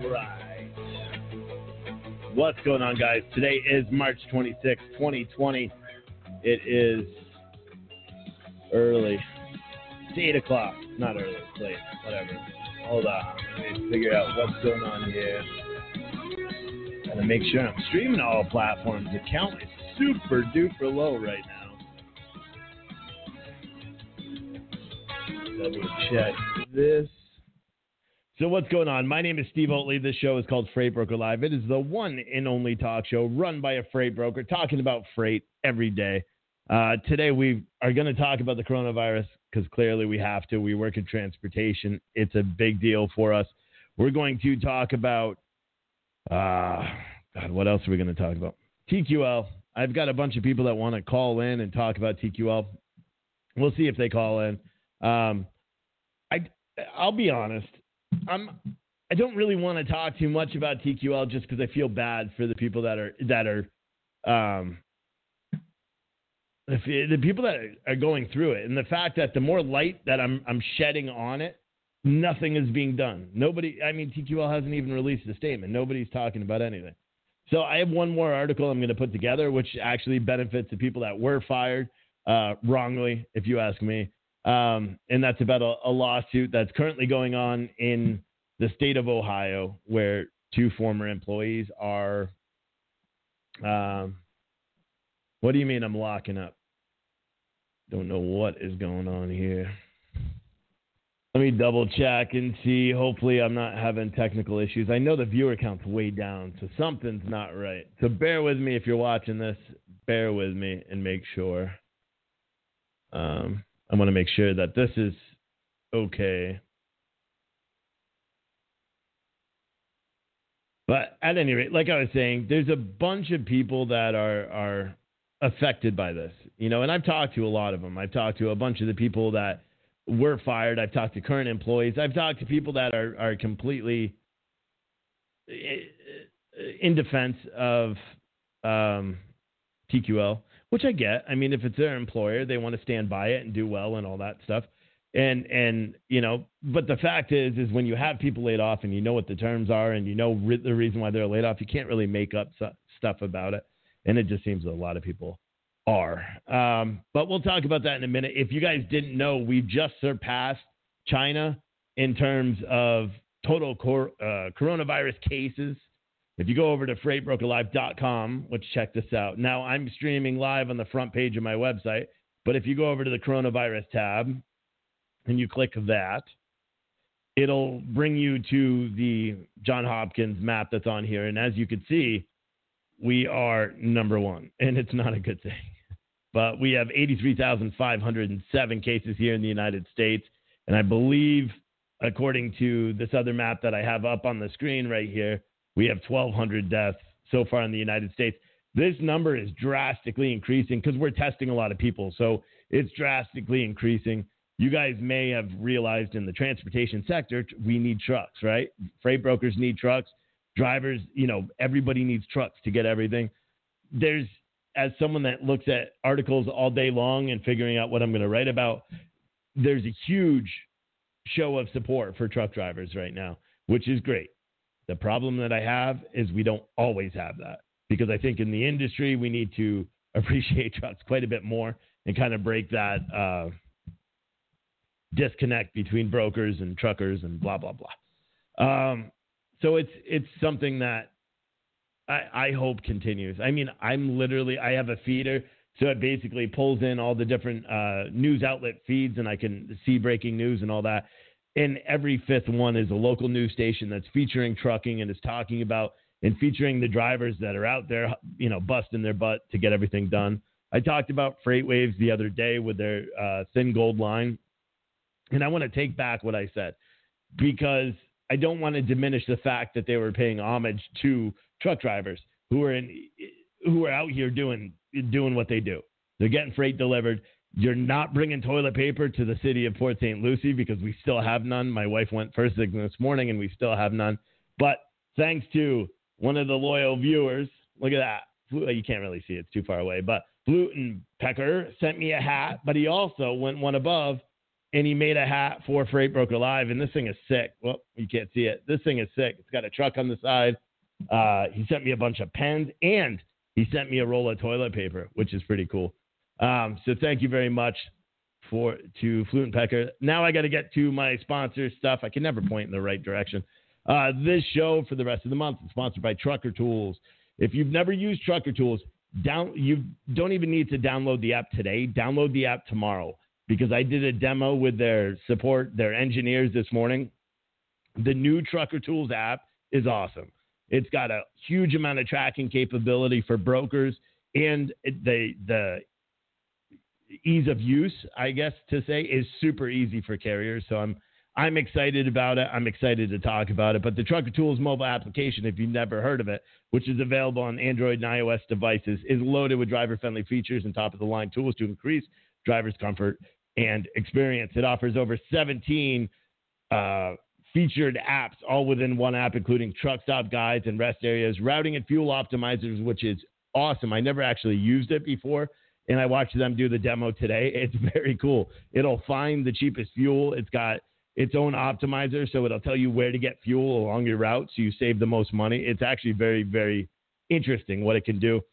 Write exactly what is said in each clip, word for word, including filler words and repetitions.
right. What's going on, guys? Today is March twenty-sixth, twenty twenty. It is early. It's eight o'clock. Not early. It's late. Whatever. Hold on. Let me figure out what's going on here. Gotta make sure I'm streaming all platforms. The count is super duper low right now. Double check this. So what's going on? My name is Steve Oatley. This show is called Freight Broker Live. It is the one and only talk show run by a freight broker talking about freight every day. Uh, today we are going to talk about the coronavirus because clearly we have to. We work in transportation. It's a big deal for us. We're going to talk about, uh, God, what else are we going to talk about? T Q L. I've got a bunch of people that want to call in and talk about T Q L. We'll see if they call in. Um, I, I'll be honest. I'm, I don't really want to talk too much about T Q L just because I feel bad for the people that are that are, um, the, the people that are going through it, and the fact that the more light that I'm I'm shedding on it, nothing is being done. Nobody, I mean, T Q L hasn't even released a statement. Nobody's talking about anything. So I have one more article I'm going to put together, which actually benefits the people that were fired uh, wrongly, if you ask me. Um, and that's about a, a lawsuit that's currently going on in the state of Ohio, where two former employees are. Um, what do you mean I'm locking up? Don't know what is going on here. Let me double check and see. Hopefully I'm not having technical issues. I know the viewer count's way down, so something's not right. So bear with me if you're watching this. Bear with me and make sure. Um, I want to make sure that this is okay. But at any rate, like I was saying, there's a bunch of people that are are affected by this, you know, and I've talked to a lot of them. I've talked to a bunch of the people that were fired. I've talked to current employees. I've talked to people that are, are completely in defense of um, T Q L. Which I get. I mean, if it's their employer, they want to stand by it and do well and all that stuff. And, and you know, but the fact is, is when you have people laid off and you know what the terms are and you know re- the reason why they're laid off, you can't really make up su- stuff about it. And it just seems that a lot of people are. Um, but we'll talk about that in a minute. If you guys didn't know, we've just surpassed China in terms of total cor- uh, coronavirus cases. If you go over to freight broker live dot com, let's check this out. Now, I'm streaming live on the front page of my website, but if you go over to the coronavirus tab and you click that, it'll bring you to the Johns Hopkins map that's on here. And as you can see, we are number one, and it's not a good thing. But we have eighty-three thousand five hundred seven cases here in the United States. And I believe, according to this other map that I have up on the screen right here, we have twelve hundred deaths so far in the United States. This number is drastically increasing because we're testing a lot of people. So it's drastically increasing. You guys may have realized in the transportation sector, we need trucks, right? Freight brokers need trucks. Drivers, you know, everybody needs trucks to get everything. There's, as someone that looks at articles all day long and figuring out what I'm going to write about, there's a huge show of support for truck drivers right now, which is great. The problem that I have is we don't always have that, because I think in the industry we need to appreciate trucks quite a bit more and kind of break that uh, disconnect between brokers and truckers and blah, blah, blah. Um, so it's it's something that I, I hope continues. I mean, I'm literally, I have a feeder, so it basically pulls in all the different uh, news outlet feeds, and I can see breaking news and all that. And every fifth one is a local news station that's featuring trucking and is talking about and featuring the drivers that are out there, you know, busting their butt to get everything done. I talked about FreightWaves the other day with their uh, thin gold line. And I want to take back what I said, because I don't want to diminish the fact that they were paying homage to truck drivers who are in, who are out here doing, doing what they do. They're getting freight delivered. You're not bringing toilet paper to the city of Port Saint Lucie because we still have none. My wife went first thing this morning and we still have none. But thanks to one of the loyal viewers, look at that. You can't really see it. It's too far away. But Flutin Pecker sent me a hat, but he also went one above and he made a hat for Freight Broker Live, and this thing is sick. Well, you can't see it. This thing is sick. It's got a truck on the side. Uh, he sent me a bunch of pens, and he sent me a roll of toilet paper, which is pretty cool. Um, so thank you very much for to Flute and Pecker. Now I got to get to my sponsor stuff. I can never point in the right direction. Uh, this show for the rest of the month is sponsored by Trucker Tools. If you've never used Trucker Tools, down you don't even need to download the app today. Download the app tomorrow, because I did a demo with their support, their engineers this morning. The new Trucker Tools app is awesome. It's got a huge amount of tracking capability for brokers, and the the ease of use, I guess to say, is super easy for carriers. So I'm I'm excited about it. I'm excited to talk about it. But the Trucker Tools mobile application, if you've never heard of it, which is available on Android and iOS devices, is loaded with driver-friendly features and top-of-the-line tools to increase drivers' comfort and experience. It offers over seventeen uh, featured apps, all within one app, including truck stop guides and rest areas, routing and fuel optimizers, which is awesome. I never actually used it before, and I watched them do the demo today. It's very cool. It'll find the cheapest fuel. It's got its own optimizer, so it'll tell you where to get fuel along your route so you save the most money. It's actually very, very interesting what it can do.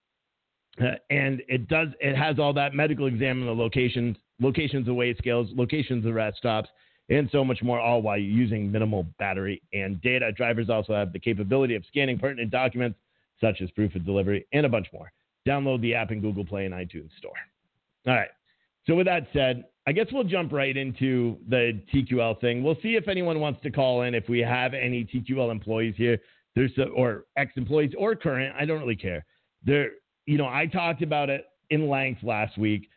Uh, and it does. It has all that medical exam in the locations, locations of weigh scales, locations of rest stops, and so much more, all while using minimal battery and data. Drivers also have the capability of scanning pertinent documents, such as proof of delivery, and a bunch more. Download the app in Google Play and iTunes Store. All right. So with that said, I guess we'll jump right into the T Q L thing. We'll see if anyone wants to call in, if we have any T Q L employees here, there's a, or ex-employees or current. I don't really care. There, you know, I talked about it in length last week.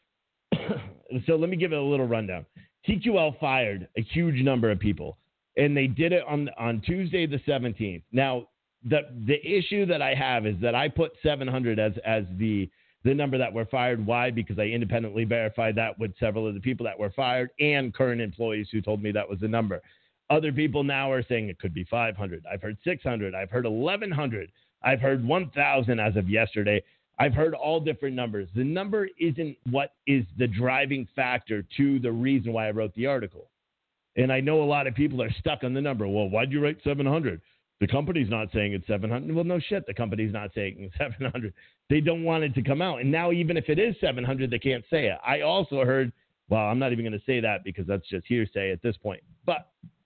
So let me give it a little rundown. T Q L fired a huge number of people, and they did it on on Tuesday the seventeenth. Now, the the issue that I have is that I put seven hundred as as the the number that were fired. Why? Because I independently verified that with several of the people that were fired and current employees who told me that was the number. Other people now are saying it could be five hundred. I've heard six hundred. I've heard eleven hundred. I've heard one thousand as of yesterday. I've heard all different numbers. The number isn't what is the driving factor to the reason why I wrote the article. And I know a lot of people are stuck on the number. Well, why'd you write seven hundred? The company's not saying it's seven hundred. Well, no shit. The company's not saying it's seven hundred. They don't want it to come out. And now even if it is seven hundred, they can't say it. I also heard, well, I'm not even going to say that because that's just hearsay at this point. But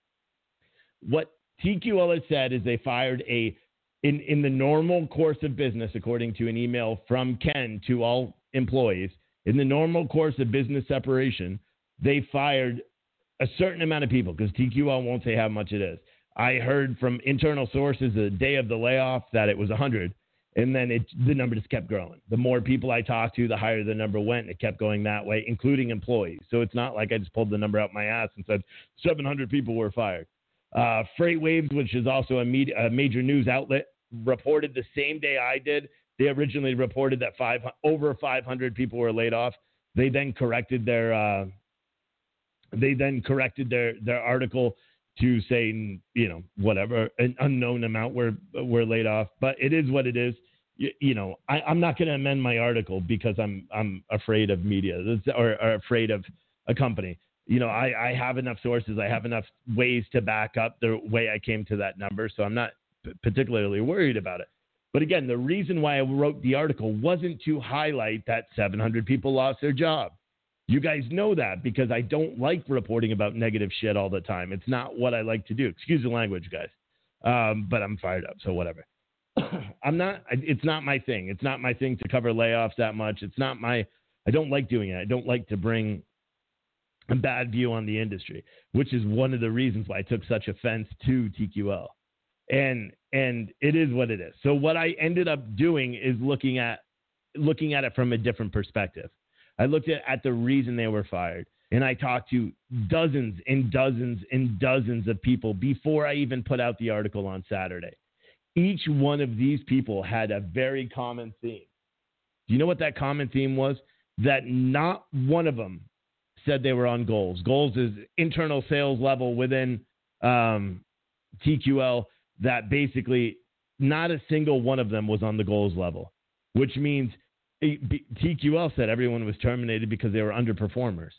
what T Q L has said is they fired a, in, in the normal course of business, according to an email from Ken to all employees, in the normal course of business separation, they fired a certain amount of people because T Q L won't say how much it is. I heard from internal sources the day of the layoff that it was one hundred, and then it, the number just kept growing. The more people I talked to, the higher the number went. It kept going that way, including employees. So it's not like I just pulled the number out my ass and said seven hundred people were fired. Uh, FreightWaves, which is also a, med- a major news outlet, reported the same day I did. They originally reported that five, over five hundred people were laid off. They then corrected their uh, they then corrected their their article to say, you know, whatever, an unknown amount were were laid off. But it is what it is. You, you know, I, I'm not going to amend my article because I'm I'm afraid of media or, or afraid of a company. You know, I, I have enough sources. I have enough ways to back up the way I came to that number. So I'm not p- particularly worried about it. But again, the reason why I wrote the article wasn't to highlight that seven hundred people lost their job. You guys know that because I don't like reporting about negative shit all the time. It's not what I like to do. Excuse the language, guys. Um, but I'm fired up, so whatever. I'm not, it's not my thing. It's not my thing to cover layoffs that much. It's not my, I don't like doing it. I don't like to bring a bad view on the industry, which is one of the reasons why I took such offense to T Q L. And, and it is what it is. So what I ended up doing is looking at, looking at it from a different perspective. I looked at, at the reason they were fired, and I talked to dozens and dozens and dozens of people before I even put out the article on Saturday. Each one of these people had a very common theme. Do you know what that common theme was? That not one of them said they were on goals. Goals is internal sales level within um, T Q L that basically not a single one of them was on the goals level, which means T Q L said everyone was terminated because they were underperformers.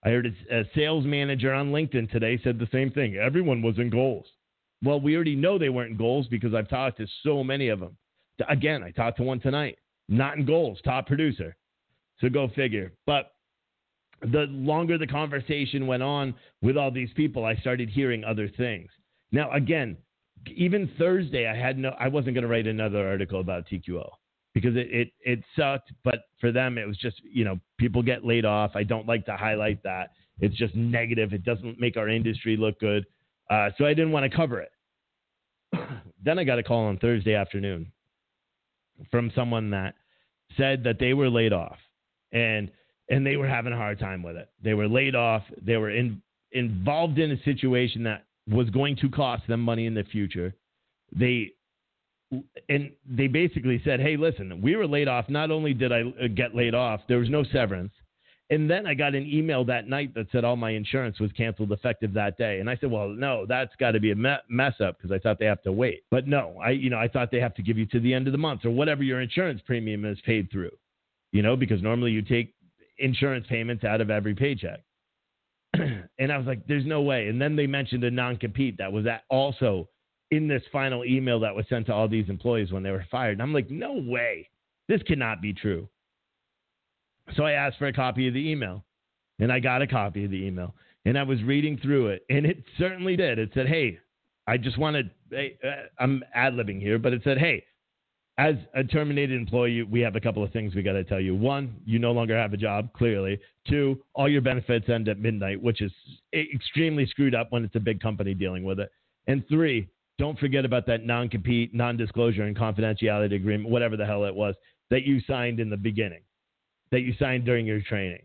I heard a, a sales manager on LinkedIn today said the same thing. Everyone was in goals. Well, we already know they weren't in goals because I've talked to so many of them. Again, I talked to one tonight. Not in goals, top producer. So go figure. But the longer the conversation went on with all these people, I started hearing other things. Now, again, even Thursday, I had no, I wasn't going to write another article about T Q L because it, it, it sucked. But for them, it was just, you know, people get laid off. I don't like to highlight that. It's just negative. It doesn't make our industry look good. Uh, so I didn't want to cover it. Then I got a call on Thursday afternoon from someone that said that they were laid off and and they were having a hard time with it. They were laid off. They were in, involved in a situation that was going to cost them money in the future. They and they basically said, hey, listen, we were laid off. Not only did I get laid off, there was no severance. And then I got an email that night that said all my insurance was canceled effective that day. And I said, well, no, that's got to be a me- mess up because I thought they have to wait. But no, I, you know, I thought they have to give you to the end of the month or whatever your insurance premium is paid through, you know, because normally you take insurance payments out of every paycheck. And I was like, there's no way. And then they mentioned a non-compete that was at also in this final email that was sent to all these employees when they were fired. And I'm like, no way. This cannot be true. So I asked for a copy of the email, and I got a copy of the email, and I was reading through it, and it certainly did. It said, hey, I just wanted, hey, uh, I'm ad-libbing here, but it said, hey, as a terminated employee, we have a couple of things we got to tell you. One, you no longer have a job, clearly. Two, all your benefits end at midnight, which is extremely screwed up when it's a big company dealing with it. And three, don't forget about that non-compete, non-disclosure, and confidentiality agreement, whatever the hell it was, that you signed in the beginning. That you signed during your training.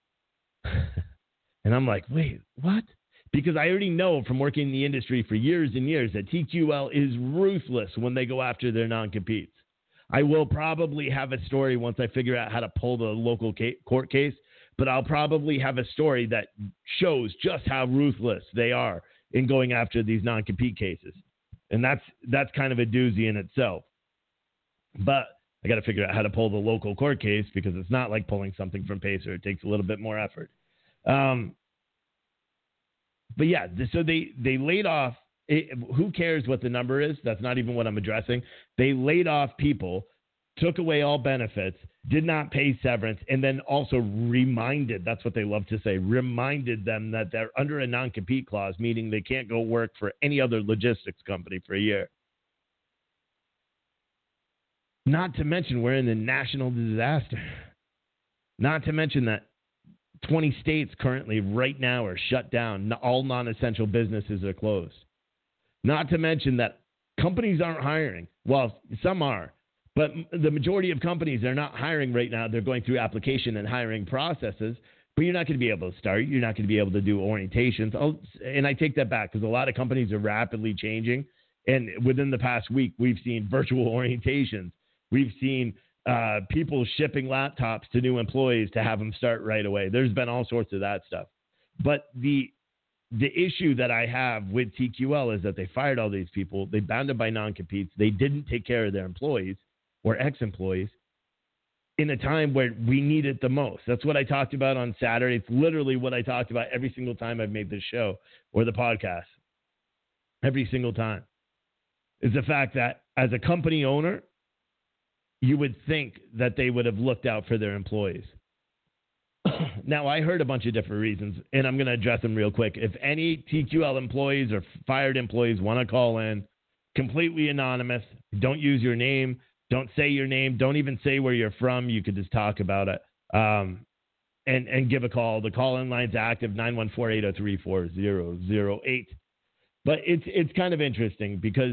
And I'm like, wait, what? Because I already know from working in the industry for years and years that T Q L is ruthless when they go after their non-competes. I will probably have a story once I figure out how to pull the local ca- court case, but I'll probably have a story that shows just how ruthless they are in going after these non-compete cases. And that's that's kind of a doozy in itself. But I got to figure out how to pull the local court case because it's not like pulling something from Pacer. It takes a little bit more effort. Um, but yeah, so they, they laid off. It, who cares what the number is? That's not even what I'm addressing. They laid off people, took away all benefits, did not pay severance, and then also reminded, that's what they love to say, reminded them that they're under a non-compete clause, meaning they can't go work for any other logistics company for a year. Not to mention we're in a national disaster. Not to mention that twenty states currently right now are shut down. All non-essential businesses are closed. Not to mention that companies aren't hiring. Well, some are. But the majority of companies are not hiring right now. They're going through application and hiring processes. But you're not going to be able to start. You're not going to be able to do orientations. Oh, and I take that back because a lot of companies are rapidly changing. And within the past week, we've seen virtual orientations. We've seen uh, people shipping laptops to new employees to have them start right away. There's been all sorts of that stuff. But the the issue that I have with T Q L is that they fired all these people. They bound them by non-competes. They didn't take care of their employees or ex-employees in a time where we need it the most. That's what I talked about on Saturday. It's literally what I talked about every single time I've made this show or the podcast. Every single time. Is the fact that as a company owner, you would think that they would have looked out for their employees. Now, I heard a bunch of different reasons, and I'm going to address them real quick. If any T Q L employees or fired employees want to call in, completely anonymous, don't use your name, don't say your name, don't even say where you're from. You could just talk about it um, and, and give a call. The call-in line's active, nine one four, eight oh three, four oh oh eight. But it's it's kind of interesting because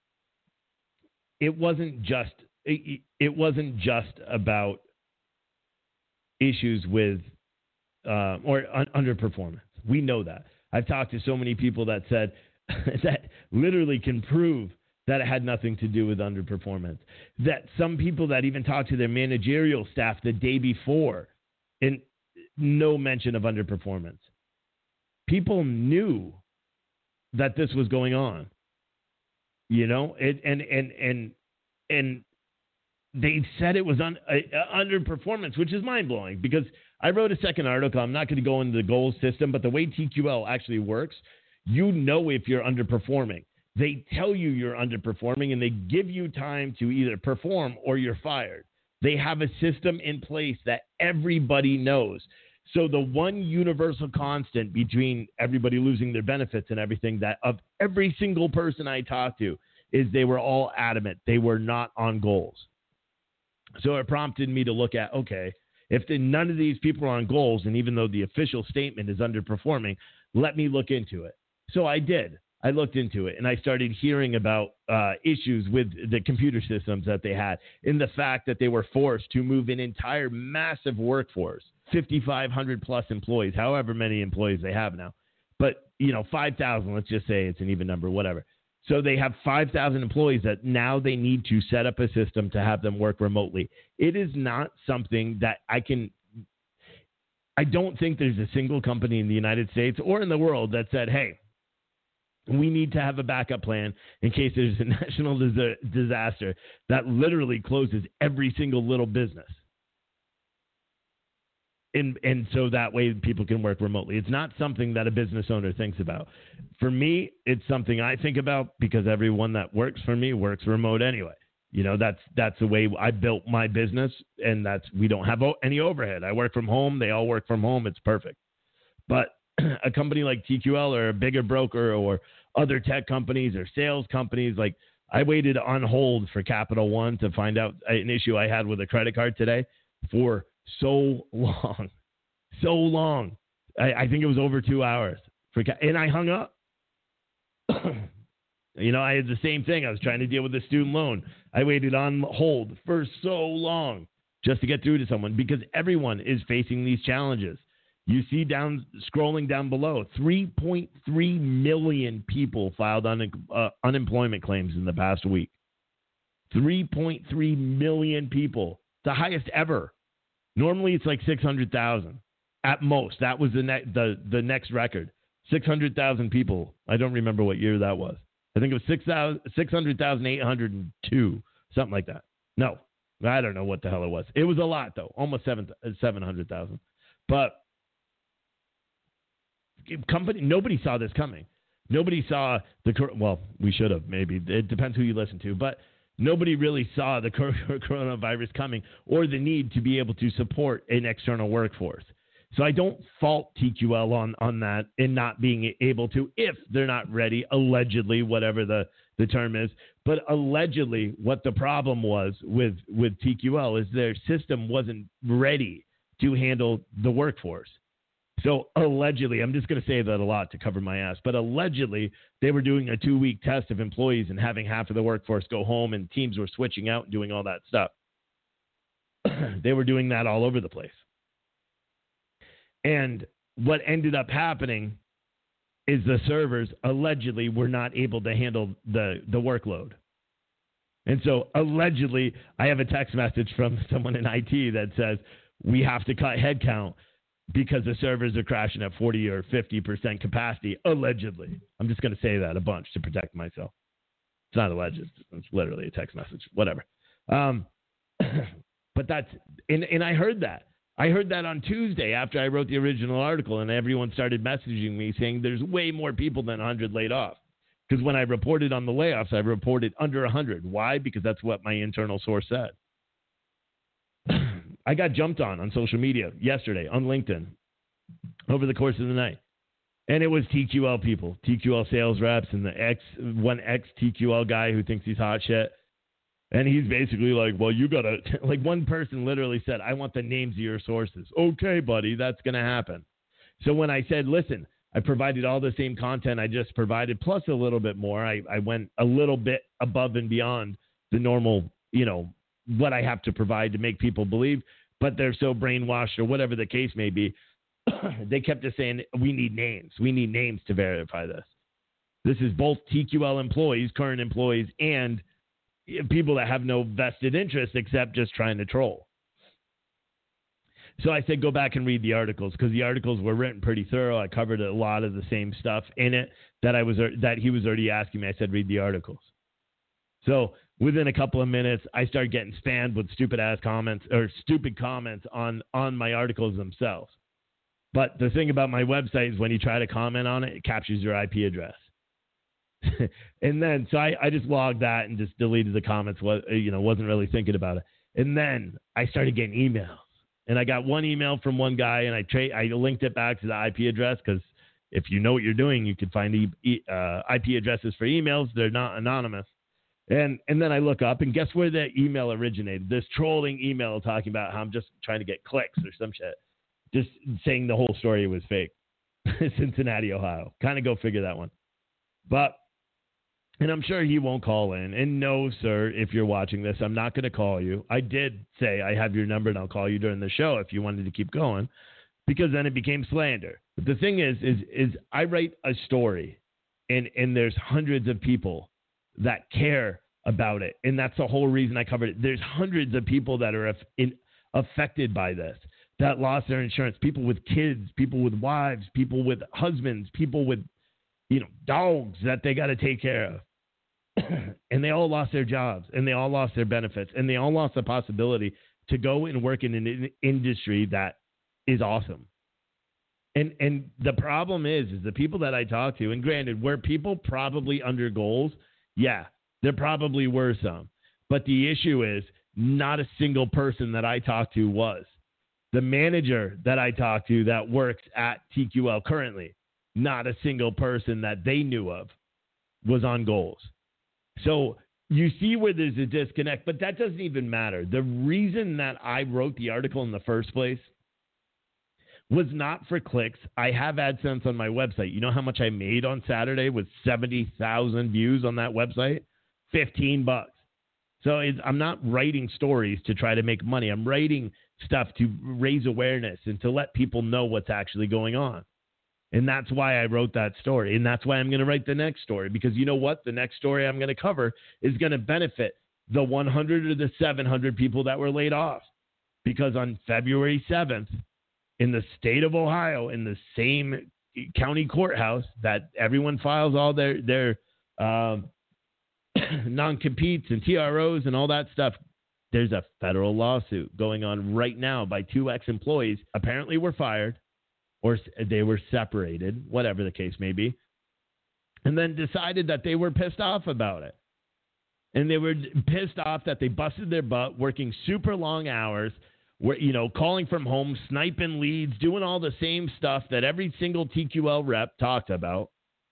it wasn't just it, it wasn't just about issues with uh, or un- underperformance. We know that. I've talked to so many people that said that literally can prove that it had nothing to do with underperformance. That some people that even talked to their managerial staff the day before, and no mention of underperformance. People knew that this was going on, you know, it, and and and and they said it was un, uh, underperformance, which is mind blowing because I wrote a second article. I'm not going to go into the goals system, but the way T Q L actually works, you know if you're underperforming. They tell you you're underperforming, and they give you time to either perform or you're fired. They have a system in place that everybody knows. So the one universal constant between everybody losing their benefits and everything, that of every single person I talked to, is they were all adamant. They were not on goals. So it prompted me to look at, okay, if the, none of these people are on goals, and even though the official statement is underperforming, let me look into it. So I did. I looked into it, and I started hearing about uh, issues with the computer systems that they had, in the fact that they were forced to move an entire massive workforce, fifty-five hundred plus employees, however many employees they have now. But, you know, five thousand, let's just say it's an even number, whatever. So they have five thousand employees that now they need to set up a system to have them work remotely. It is not something that I can – I don't think there's a single company in the United States or in the world that said, hey, we need to have a backup plan in case there's a national dis- disaster that literally closes every single little business. And, and so that way people can work remotely. It's not something that a business owner thinks about. For me, it's something I think about because everyone that works for me works remote anyway. You know, that's that's the way I built my business, and that's we don't have any overhead. I work from home. They all work from home. It's perfect. But a company like T Q L or a bigger broker or other tech companies or sales companies, like I waited on hold for Capital One to find out an issue I had with a credit card today for so long, so long. I, I think it was over two hours for, and I hung up. You know, I had the same thing. I was trying to deal with a student loan. I waited on hold for so long just to get through to someone because everyone is facing these challenges. You see down, scrolling down below, three point three million people filed un, uh, unemployment claims in the past week. three point three million people, the highest ever. Normally it's like six hundred thousand at most. That was the, ne- the, the next record. six hundred thousand people. I don't remember what year that was. I think it was six hundred thousand eight hundred two, something like that. No, I don't know what the hell it was. It was a lot, though, almost seven hundred thousand. But company, nobody saw this coming. Nobody saw the, well, we should have, maybe. It depends who you listen to. But nobody really saw the coronavirus coming or the need to be able to support an external workforce. So I don't fault T Q L on, on that and not being able to, if they're not ready, allegedly, whatever the, the term is. But allegedly, what the problem was with, with T Q L is their system wasn't ready to handle the workforce. So allegedly, I'm just going to say that a lot to cover my ass, but allegedly they were doing a two-week test of employees and having half of the workforce go home, and teams were switching out and doing all that stuff. They were doing that all over the place. And what ended up happening is the servers allegedly were not able to handle the, the workload. And so allegedly, I have a text message from someone in I T that says we have to cut headcount because the servers are crashing at forty or fifty percent capacity, allegedly. I'm just going to say that a bunch to protect myself. It's not alleged. It's literally a text message, whatever. Um, but that's, and, and I heard that. I heard that on Tuesday after I wrote the original article, and everyone started messaging me saying there's way more people than one hundred laid off. Because when I reported on the layoffs, I reported under one hundred. Why? Because that's what my internal source said. I got jumped on on social media yesterday on LinkedIn over the course of the night. And it was T Q L people, T Q L sales reps, and the ex one ex-T Q L guy who thinks he's hot shit. And he's basically like, well, you got to, like one person literally said, I want the names of your sources. Okay, buddy, that's going to happen. So when I said, listen, I provided all the same content I just provided, plus a little bit more, I, I went a little bit above and beyond the normal, you know, what I have to provide to make people believe, but they're so brainwashed or whatever the case may be. They kept us saying, we need names. We need names to verify this. This is both T Q L employees, current employees, and people that have no vested interest except just trying to troll. So I said, go back and read the articles, because the articles were written pretty thorough. I covered a lot of the same stuff in it that I was that he was already asking me. I said, read the articles. So within a couple of minutes, I started getting spammed with stupid ass comments or stupid comments on, on my articles themselves. But the thing about my website is when you try to comment on it, it captures your I P address. And then, so I, I just logged that and just deleted the comments. Was, you know, wasn't really thinking about it. And then I started getting emails. And I got one email from one guy, and I tra- I linked it back to the I P address because if you know what you're doing, you can find e- e- uh, I P addresses for emails. They're not anonymous. And and then I look up, and guess where the email originated? This trolling email talking about how I'm just trying to get clicks or some shit. Just saying the whole story was fake. Cincinnati, Ohio. Kind of go figure that one. But, and I'm sure he won't call in. And no, sir, if you're watching this, I'm not going to call you. I did say I have your number and I'll call you during the show if you wanted to keep going, because then it became slander. But the thing is, is, is I write a story, and, and there's hundreds of people that care about it. And that's the whole reason I covered it. There's hundreds of people that are in, affected by this, that lost their insurance, people with kids, people with wives, people with husbands, people with, you know, dogs that they got to take care of. And they all lost their jobs, and they all lost their benefits, and they all lost the possibility to go and work in an industry that is awesome. And and the problem is, is the people that I talk to, and granted, were people probably under goals? Yeah, there probably were some. But the issue is not a single person that I talked to was. The manager that I talked to that works at T Q L currently, not a single person that they knew of was on goals. So you see where there's a disconnect, but that doesn't even matter. The reason that I wrote the article in the first place was not for clicks. I have AdSense on my website. You know how much I made on Saturday with seventy thousand views on that website? fifteen bucks. So it's, I'm not writing stories to try to make money. I'm writing stuff to raise awareness and to let people know what's actually going on. And that's why I wrote that story. And that's why I'm going to write the next story, because you know what? The next story I'm going to cover is going to benefit the one hundred or the seven hundred people that were laid off. Because on February seventh, in the state of Ohio, in the same county courthouse that everyone files all their, their um, non-competes and T R Os and all that stuff, there's a federal lawsuit going on right now by two ex-employees. Apparently were fired, or they were separated, whatever the case may be, and then decided that they were pissed off about it. And they were pissed off that they busted their butt working super long hours, were, you know, calling from home, sniping leads, doing all the same stuff that every single T Q L rep talked about.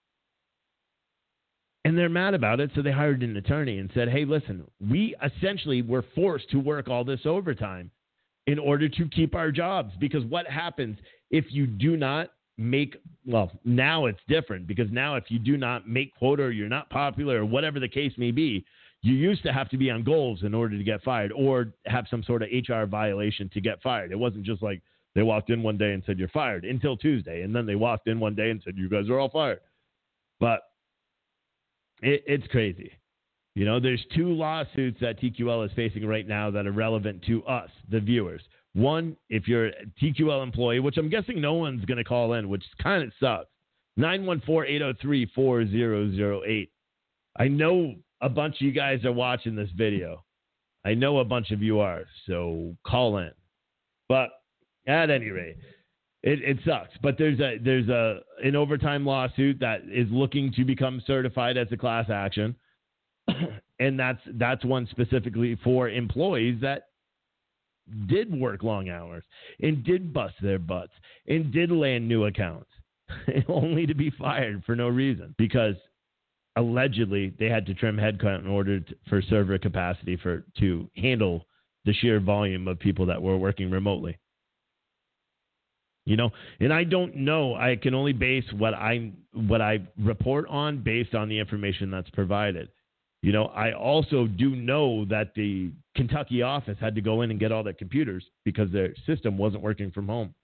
And they're mad about it, so they hired an attorney and said, hey, listen, we essentially were forced to work all this overtime in order to keep our jobs. Because what happens if you do not make, well, now it's different, because now if you do not make quota, or you're not popular, or whatever the case may be, you used to have to be on goals in order to get fired, or have some sort of H R violation to get fired. It wasn't just like they walked in one day and said, you're fired, until Tuesday. And then they walked in one day and said, you guys are all fired. But it, it's crazy. You know, there's two lawsuits that T Q L is facing right now that are relevant to us, the viewers. One, if you're a T Q L employee, which I'm guessing no one's going to call in, which kind of sucks, nine one four, eight oh three, four zero zero eight. I know a bunch of you guys are watching this video. I know a bunch of you are, so call in. But at any rate, it, it sucks. But there's a there's a an overtime lawsuit that is looking to become certified as a class action. And that's that's one specifically for employees that did work long hours and did bust their butts and did land new accounts only to be fired for no reason, because allegedly they had to trim headcount in order to, for server capacity for to handle the sheer volume of people that were working remotely. You know, and I don't know. I can only base what I what I report on based on the information that's provided. You know, I also do know that the Kentucky office had to go in and get all their computers because their system wasn't working from home.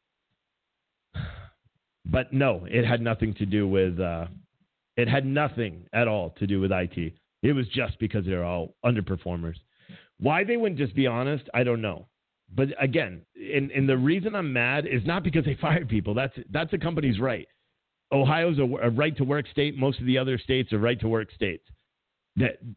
But no, it had nothing to do with, uh, it had nothing at all to do with I T. It was just because they're all underperformers. Why they wouldn't just be honest, I don't know. But again, and, and the reason I'm mad is not because they fired people. That's that's the company's right. Ohio's a, a right-to-work state. Most of the other states are right-to-work states. That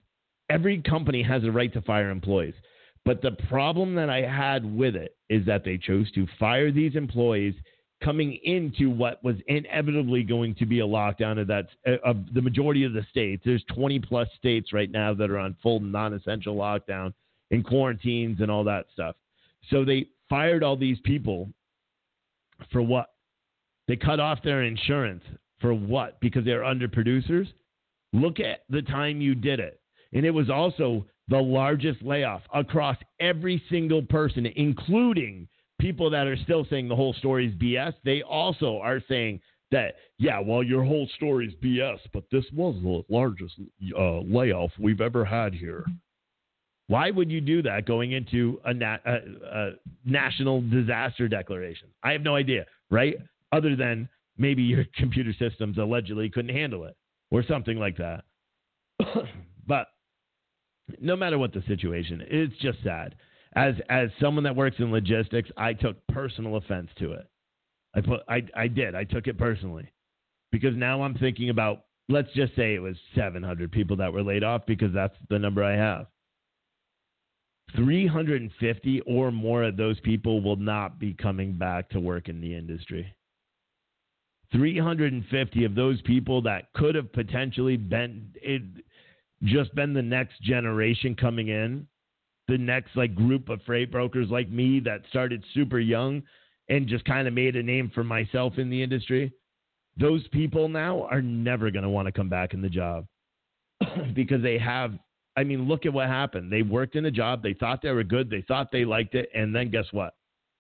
Every company has a right to fire employees. But the problem that I had with it is that they chose to fire these employees coming into what was inevitably going to be a lockdown of that of the majority of the states. There's twenty plus states right now that are on full non-essential lockdown and quarantines and all that stuff. So they fired all these people for what? They cut off their insurance for what? Because they're underproducers? Look at the time you did it. And it was also the largest layoff across every single person, including people that are still saying the whole story is B S. They also are saying that, yeah, well, your whole story is B S, but this was the largest uh, layoff we've ever had here. Why would you do that going into a, na- a, a national disaster declaration? I have no idea, right? Other than maybe your computer systems allegedly couldn't handle it or something like that. But no matter what the situation, it's just sad. As as someone that works in logistics, I took personal offense to it. I put I I did. I took it personally because now I'm thinking about, let's just say it was seven hundred people that were laid off because that's the number I have. three hundred fifty or more of those people will not be coming back to work in the industry. three hundred fifty of those people that could have potentially been it, just been the next generation coming in, the next like group of freight brokers like me that started super young and just kind of made a name for myself in the industry. Those people now are never going to want to come back in the job because they have, I mean, look at what happened. They worked in a job. They thought they were good. They thought they liked it. And then guess what?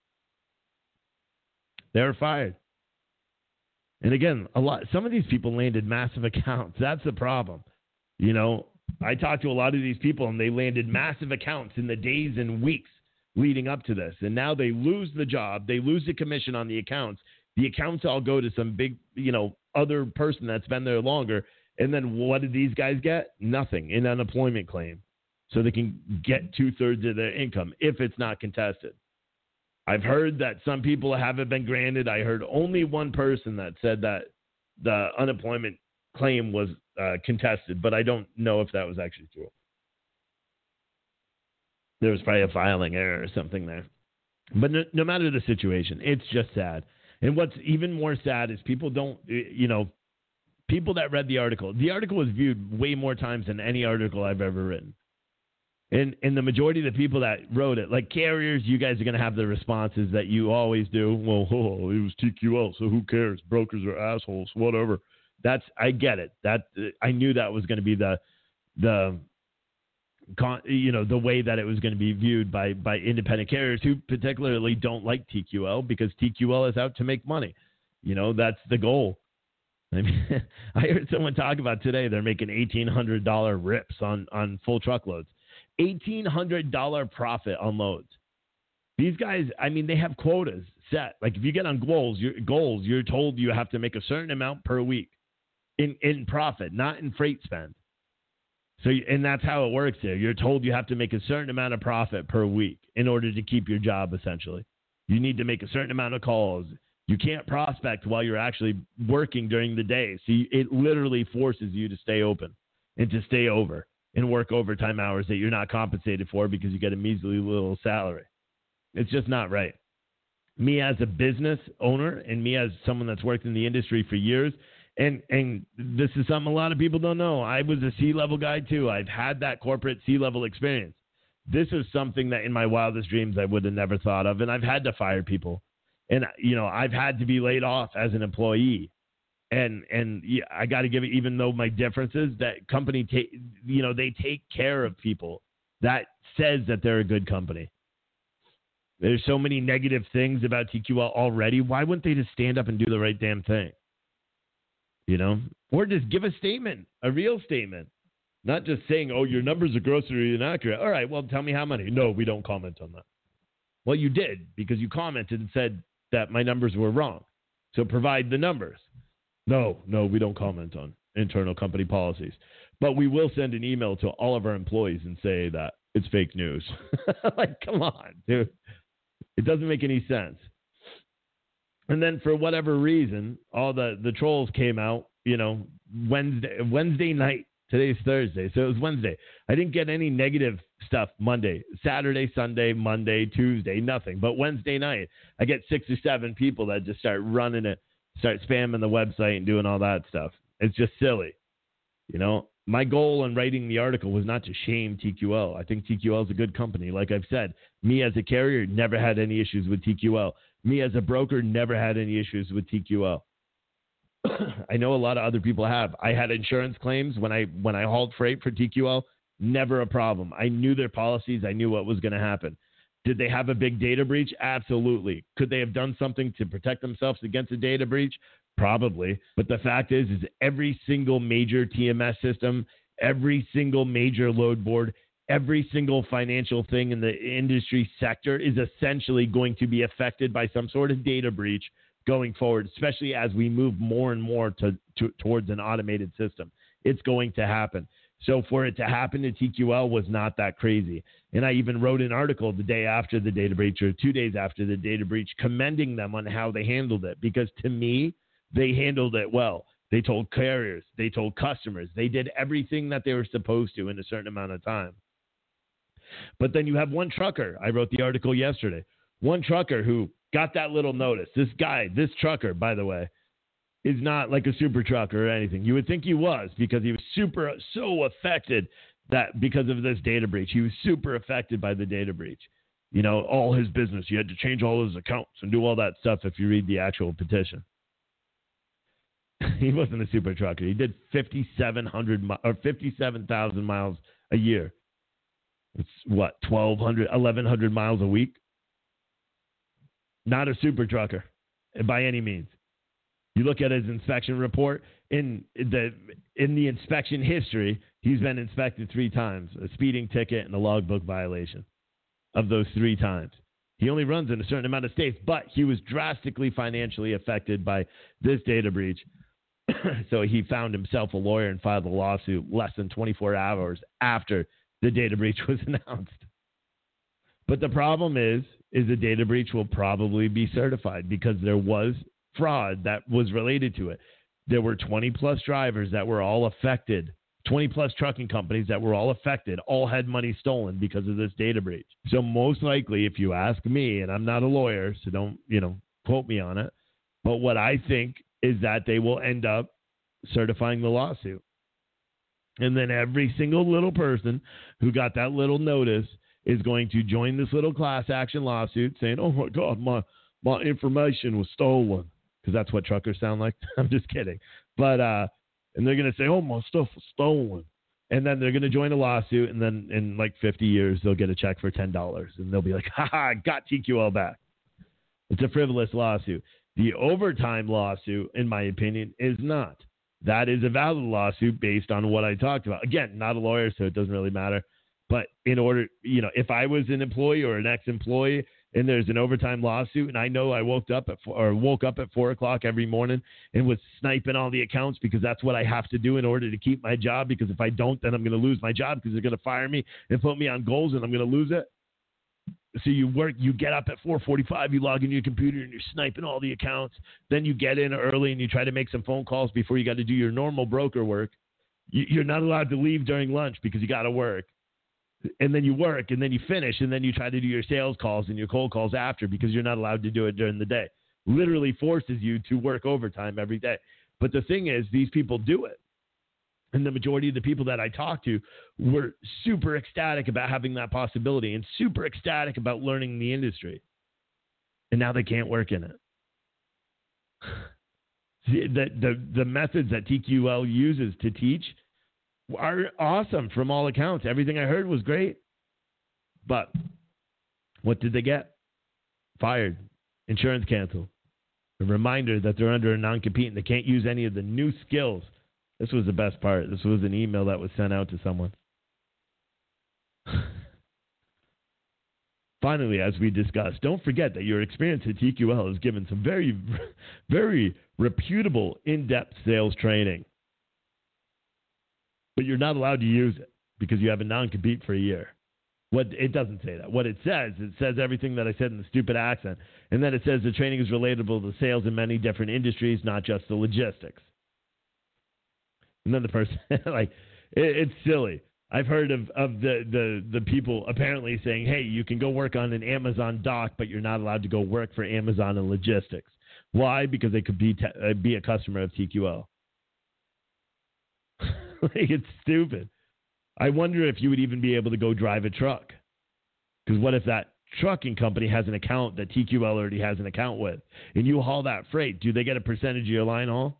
They were fired. And again, a lot, some of these people landed massive accounts. That's the problem. You know, I talked to a lot of these people and they landed massive accounts in the days and weeks leading up to this. And now they lose the job. They lose the commission on the accounts. The accounts all go to some big, you know, other person that's been there longer. And then what did these guys get? Nothing, an unemployment claim. So they can get two thirds of their income if it's not contested. I've heard that some people haven't been granted. I heard only one person that said that the unemployment claim was uh, contested, but I don't know if that was actually true. There was probably a filing error or something there. But no, no matter the situation, it's just sad. And what's even more sad is people don't, you know, people that read the article, the article was viewed way more times than any article I've ever written. And, and the majority of the people that wrote it, like carriers, you guys are going to have the responses that you always do. Well, oh, it was T Q L, so who cares? Brokers are assholes, whatever. That's, I get it. That I knew that was going to be the, the, you know, the way that it was going to be viewed by, by independent carriers who particularly don't like T Q L because T Q L is out to make money. You know, that's the goal. I mean, I heard someone talk about today, they're making eighteen hundred dollars rips on, on full truckloads, eighteen hundred dollars profit on loads. These guys, I mean, they have quotas set. Like if you get on goals, your goals, you're told you have to make a certain amount per week in, in profit, not in freight spend. So, and that's how it works here. You're told you have to make a certain amount of profit per week in order to keep your job, essentially. You need to make a certain amount of calls. You can't prospect while you're actually working during the day. So you, it literally forces you to stay open and to stay over and work overtime hours that you're not compensated for because you get a measly little salary. It's just not right. Me as a business owner and me as someone that's worked in the industry for years, and and this is something a lot of people don't know. I was a C-level guy too. I've had that corporate C-level experience. This is something that in my wildest dreams I would have never thought of, and I've had to fire people. And, you know, I've had to be laid off as an employee. And, and yeah, I got to give it, even though my differences, that company, take, you know, they take care of people. That says that they're a good company. There's so many negative things about T Q L already. Why wouldn't they just stand up and do the right damn thing? You know, or just give a statement, a real statement, not just saying, oh, your numbers are grossly inaccurate. All right, well, tell me how many. No, we don't comment on that. Well, you did because you commented and said that my numbers were wrong. So provide the numbers. No, no, we don't comment on internal company policies. But we will send an email to all of our employees and say that it's fake news. Like, come on, dude. It doesn't make any sense. And then for whatever reason, all the, the trolls came out, you know, Wednesday, Wednesday night Today's Thursday, so it was Wednesday. I didn't get any negative stuff Monday, Saturday, Sunday, Monday, Tuesday, nothing. But Wednesday night, I get six or seven people that just start running it, start spamming the website and doing all that stuff. It's just silly. You know, my goal in writing the article was not to shame T Q L. I think T Q L is a good company. Like I've said, me as a carrier never had any issues with T Q L. Me as a broker never had any issues with T Q L. I know a lot of other people have. I had insurance claims when I when I hauled freight for T Q L. Never a problem. I knew their policies. I knew what was going to happen. Did they have a big data breach? Absolutely. Could they have done something to protect themselves against a data breach? Probably. But the fact is, is every single major T M S system, every single major load board, every single financial thing in the industry sector is essentially going to be affected by some sort of data breach going forward, especially as we move more and more to, to towards an automated system. It's going to happen. So for it to happen to T Q L was not that crazy. And I even wrote an article the day after the data breach or two days after the data breach commending them on how they handled it, because to me, they handled it well. They told carriers, they told customers, they did everything that they were supposed to in a certain amount of time. But then you have one trucker. I wrote the article yesterday. One trucker who got that little notice. This guy, this trucker, by the way, is not like a super trucker or anything. You would think he was, because he was super, so affected that because of this data breach. He was super affected by the data breach. You know, all his business, you had to change all his accounts and do all that stuff if you read the actual petition. He wasn't a super trucker. He did fifty-seven hundred mi- or fifty-seven thousand miles a year. It's what, twelve hundred, eleven hundred miles a week? Not a super trucker by any means. You look at his inspection report, in the in the inspection history, he's been inspected three times, a speeding ticket and a logbook violation of those three times. He only runs in a certain amount of states, but he was drastically financially affected by this data breach. So he found himself a lawyer and filed a lawsuit less than twenty-four hours after the data breach was announced. But the problem is, is the data breach will probably be certified because there was fraud that was related to it. There were twenty plus drivers that were all affected, twenty plus trucking companies that were all affected, all had money stolen because of this data breach. So most likely, if you ask me, and I'm not a lawyer, so don't, you know, quote me on it, but what I think is that they will end up certifying the lawsuit. And then every single little person who got that little notice is going to join this little class action lawsuit saying, oh my God, my, my information was stolen. Because that's what truckers sound like. I'm just kidding. But, uh, and they're going to say, oh, my stuff was stolen. And then they're going to join a lawsuit. And then in like fifty years, they'll get a check for ten dollars. And they'll be like, ha ha, I got T Q L back. It's a frivolous lawsuit. The overtime lawsuit, in my opinion, is not. That is a valid lawsuit based on what I talked about. Again, not a lawyer, so it doesn't really matter. But in order, you know, if I was an employee or an ex-employee and there's an overtime lawsuit and I know I woke up at four, or woke up at four o'clock every morning and was sniping all the accounts because that's what I have to do in order to keep my job, because if I don't, then I'm going to lose my job because they're going to fire me and put me on goals and I'm going to lose it. So you work, you get up at four forty-five, you log into your computer and you're sniping all the accounts. Then you get in early and you try to make some phone calls before you got to do your normal broker work. You're not allowed to leave during lunch because you got to work. And then you work and then you finish and then you try to do your sales calls and your cold calls after because you're not allowed to do it during the day. Literally forces you to work overtime every day. But the thing is, these people do it. And the majority of the people that I talked to were super ecstatic about having that possibility and super ecstatic about learning the industry. And now they can't work in it. the, the, the methods that T Q L uses to teach are awesome from all accounts. Everything I heard was great. But what did they get? Fired. Insurance canceled. A reminder that they're under a non-compete and they can't use any of the new skills. This was the best part. This was an email that was sent out to someone. Finally, as we discussed, don't forget that your experience at T Q L has given some very, very reputable in-depth sales training. But you're not allowed to use it because you have a non-compete for a year. What it doesn't say that. What it says, it says everything that I said in the stupid accent. And then it says the training is relatable to sales in many different industries, not just the logistics. And then the person, like, it's silly. I've heard of, of the, the, the people apparently saying, hey, you can go work on an Amazon dock, but you're not allowed to go work for Amazon and logistics. Why? Because they could be te- uh, be a customer of T Q L. Like, it's stupid. I wonder if you would even be able to go drive a truck. Because what if that trucking company has an account that T Q L already has an account with, and you haul that freight? Do they get a percentage of your line haul?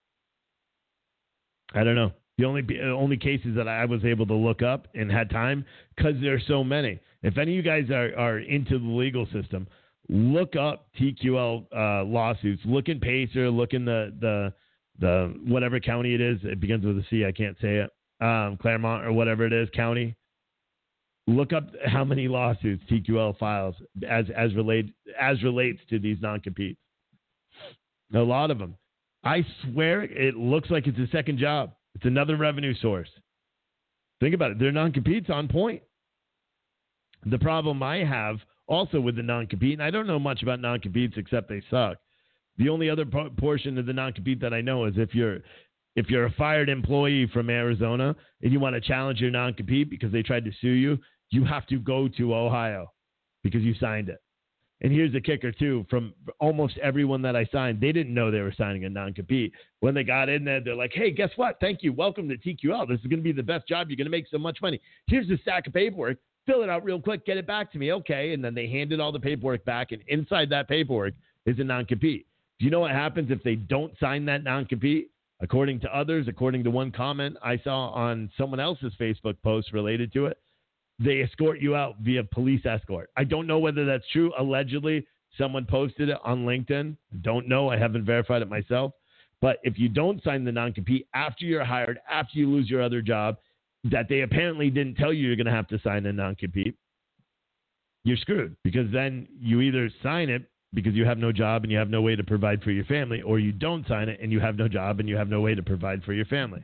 I don't know. The only only cases that I was able to look up and had time, because there's so many. If any of you guys are, are into the legal system, look up T Q L uh, lawsuits. Look in Pacer. Look in the, the the whatever county it is. It begins with a C. I can't say it. Um, Claremont or whatever it is, county. Look up how many lawsuits T Q L files as as relate as relates to these non-competes. A lot of them. I swear it looks like it's a second job. It's another revenue source. Think about it. Their non-compete's on point. The problem I have also with the non-compete, and I don't know much about non-competes except they suck. The only other po- portion of the non-compete that I know is if you're if you're a fired employee from Arizona and you want to challenge your non-compete because they tried to sue you, you have to go to Ohio because you signed it. And here's the kicker, too. From almost everyone that I signed, they didn't know they were signing a non-compete. When they got in there, they're like, hey, guess what? Thank you. Welcome to T Q L. This is going to be the best job. You're going to make so much money. Here's a stack of paperwork. Fill it out real quick. Get it back to me. Okay. And then they handed all the paperwork back. And inside that paperwork is a non-compete. Do you know what happens if they don't sign that non-compete? According to others, according to one comment I saw on someone else's Facebook post related to it, they escort you out via police escort. I don't know whether that's true. Allegedly, someone posted it on LinkedIn. Don't know. I haven't verified it myself. But if you don't sign the non-compete after you're hired, after you lose your other job, that they apparently didn't tell you you're going to have to sign a non-compete, you're screwed. Because then you either sign it because you have no job and you have no way to provide for your family, or you don't sign it and you have no job and you have no way to provide for your family.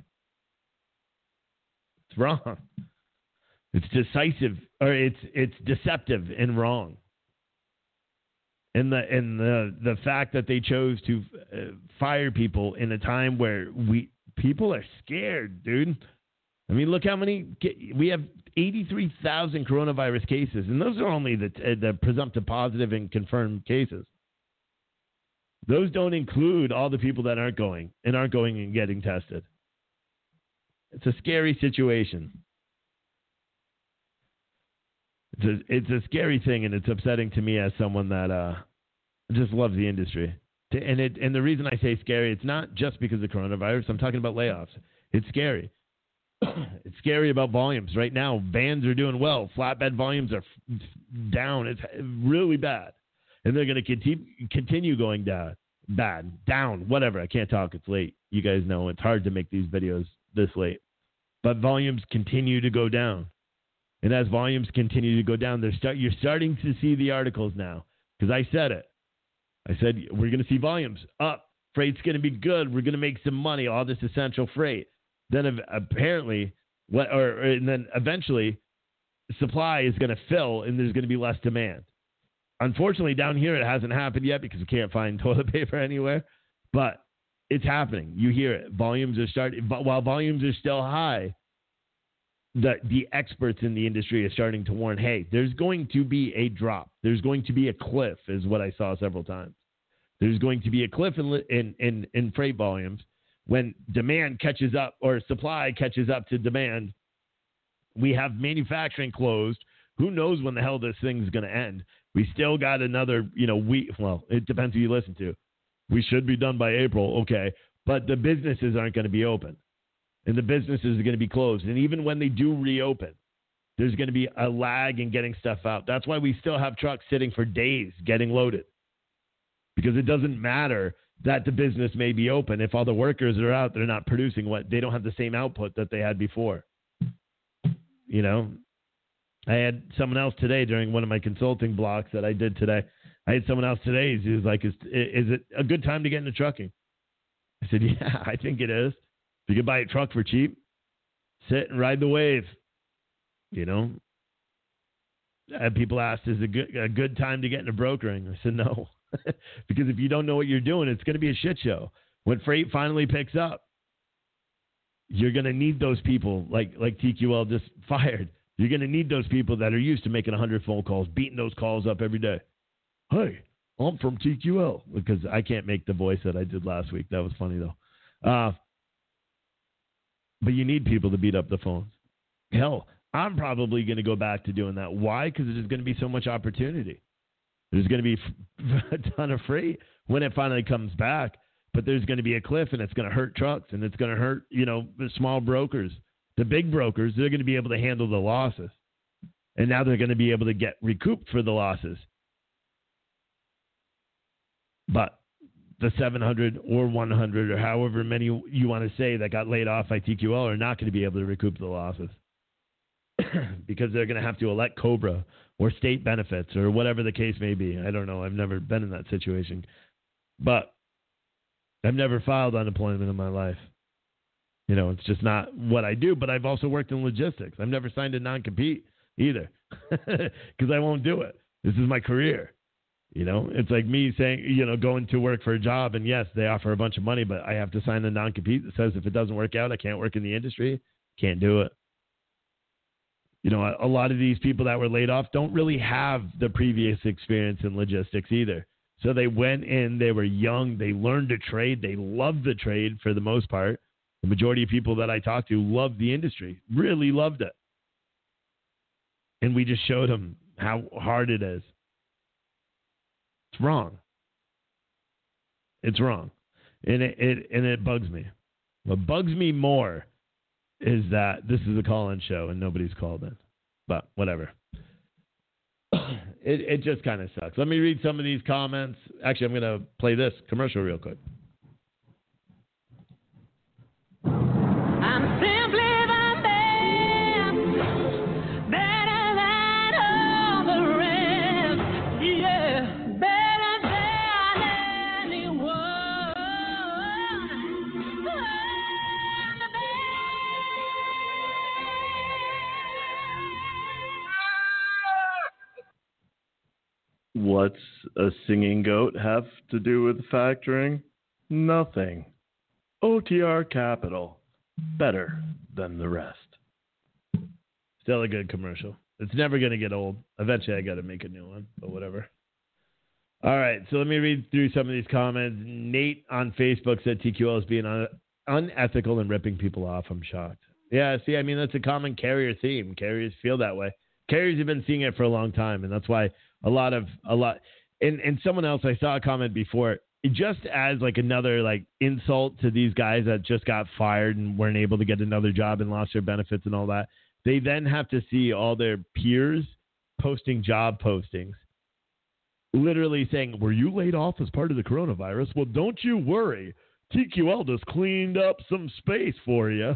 It's wrong. It's decisive, or it's it's deceptive and wrong. And the and the the fact that they chose to uh, fire people in a time where we people are scared, dude. I mean, look how many we have eighty-three thousand coronavirus cases, and those are only the the presumptive positive and confirmed cases. Those don't include all the people that aren't going and aren't going and getting tested. It's a scary situation. It's a, it's a scary thing, and it's upsetting to me as someone that uh, just loves the industry. And it and the reason I say scary, it's not just because of coronavirus. I'm talking about layoffs. It's scary. It's scary about volumes. Right now, vans are doing well. Flatbed volumes are f- down. It's really bad. And they're going to continue, continue going down. Bad. Down. Whatever. I can't talk. It's late. You guys know it's hard to make these videos this late. But volumes continue to go down. And as volumes continue to go down, they're start, you're starting to see the articles now. Because I said it. I said, we're going to see volumes up. Freight's going to be good. We're going to make some money. All this essential freight. Then apparently, what, or, or and then eventually, supply is going to fill, and there's going to be less demand. Unfortunately, down here it hasn't happened yet because we can't find toilet paper anywhere. But it's happening. You hear it. Volumes are starting. But while volumes are still high, the the experts in the industry are starting to warn, hey, there's going to be a drop. There's going to be a cliff, is what I saw several times. There's going to be a cliff in in in, in freight volumes. When demand catches up or supply catches up to demand, we have manufacturing closed. Who knows when the hell this thing's going to end? We still got another, you know, week. Well, it depends who you listen to. We should be done by April. Okay. But the businesses aren't going to be open and the businesses are going to be closed. And even when they do reopen, there's going to be a lag in getting stuff out. That's why we still have trucks sitting for days getting loaded, because it doesn't matter that the business may be open. If all the workers are out, they're not producing what they don't have the same output that they had before. You know, I had someone else today during one of my consulting blocks that I did today. I had someone else today who's like, is, is it a good time to get into trucking? I said, yeah, I think it is. If you could buy a truck for cheap, sit and ride the wave. You know, and people asked, is it a good, a good time to get into brokering? I said, no. Because if you don't know what you're doing, it's going to be a shit show. When freight finally picks up, you're going to need those people like like T Q L just fired. You're going to need those people that are used to making one hundred phone calls, beating those calls up every day. Hey, I'm from T Q L. Because I can't make the voice that I did last week. That was funny, though. Uh, but you need people to beat up the phones. Hell, I'm probably going to go back to doing that. Why? Because there's going to be so much opportunity. There's going to be a ton of freight when it finally comes back. But there's going to be a cliff, and it's going to hurt trucks, and it's going to hurt, you know, the small brokers. The big brokers, they're going to be able to handle the losses. And now they're going to be able to get recouped for the losses. But the seven hundred or one hundred or however many you want to say that got laid off by T Q L are not going to be able to recoup the losses. Because they're going to have to elect COBRA or state benefits or whatever the case may be. I don't know. I've never been in that situation. But I've never filed unemployment in my life. You know, it's just not what I do, but I've also worked in logistics. I've never signed a non-compete either because I won't do it. This is my career. You know, it's like me saying, you know, going to work for a job, and yes, they offer a bunch of money, but I have to sign a non-compete that says if it doesn't work out, I can't work in the industry. Can't do it. You know, a, a lot of these people that were laid off don't really have the previous experience in logistics either. So they went in, they were young, they learned to trade, they loved the trade for the most part. The majority of people that I talked to loved the industry, really loved it. And we just showed them how hard it is. It's wrong. It's wrong. And it, it and it bugs me. What bugs me more is that this is a call-in show and nobody's called in. But whatever. It, it just kind of sucks. Let me read some of these comments. Actually, I'm going to play this commercial real quick. I'm simply the man, better than all the rest. Yeah, better than anyone. What's a singing goat have to do with factoring? Nothing. O T R Capital. Better than the rest. Still a good commercial. It's never going to get old. Eventually, I got to make a new one, but whatever. All right, so let me read through some of these comments. Nate on Facebook said T Q L is being un- unethical and ripping people off. I'm shocked. Yeah, see, I mean, that's a common carrier theme. Carriers feel that way. Carriers have been seeing it for a long time, and that's why a lot of, a lot, and, and someone else, I saw a comment before, just as like another like insult to these guys that just got fired and weren't able to get another job and lost their benefits and all that, they then have to see all their peers posting job postings, literally saying, were you laid off as part of the coronavirus? Well, don't you worry. T Q L just cleaned up some space for you.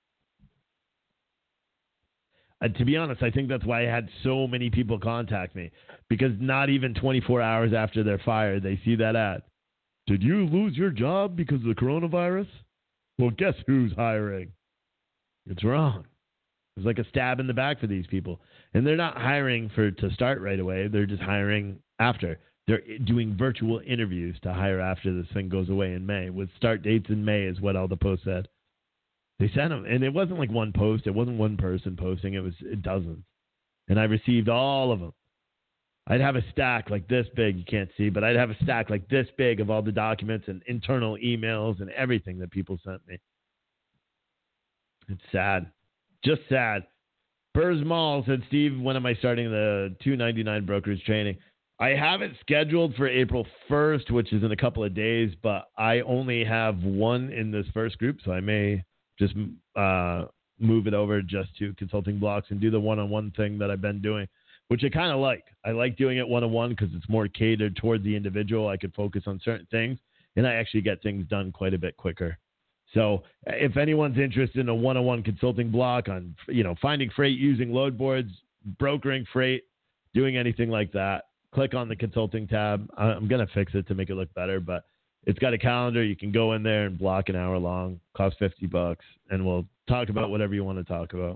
Uh, to be honest, I think that's why I had so many people contact me, because not even twenty-four hours after they're fired, they see that ad. Did you lose your job because of the coronavirus? Well, guess who's hiring? It's wrong. It's like a stab in the back for these people. And they're not hiring for to start right away. They're just hiring after. They're doing virtual interviews to hire after this thing goes away in May. With start dates in May is what all the posts said. They sent them, and it wasn't like one post. It wasn't one person posting. It was dozens. And I received all of them. I'd have a stack like this big. You can't see, but I'd have a stack like this big of all the documents and internal emails and everything that people sent me. It's sad. Just sad. Burrs Mall said, Steve, when am I starting the two ninety-nine brokerage training? I have it scheduled for April first, which is in a couple of days, but I only have one in this first group, so I may just uh, move it over just to consulting blocks and do the one-on-one thing that I've been doing, which I kind of like. I like doing it one-on-one because it's more catered toward the individual. I could focus on certain things, and I actually get things done quite a bit quicker. So if anyone's interested in a one-on-one consulting block on, you know, finding freight using load boards, brokering freight, doing anything like that, click on the consulting tab. I'm going to fix it to make it look better, but it's got a calendar. You can go in there and block an hour long, cost fifty bucks, and we'll talk about whatever you want to talk about.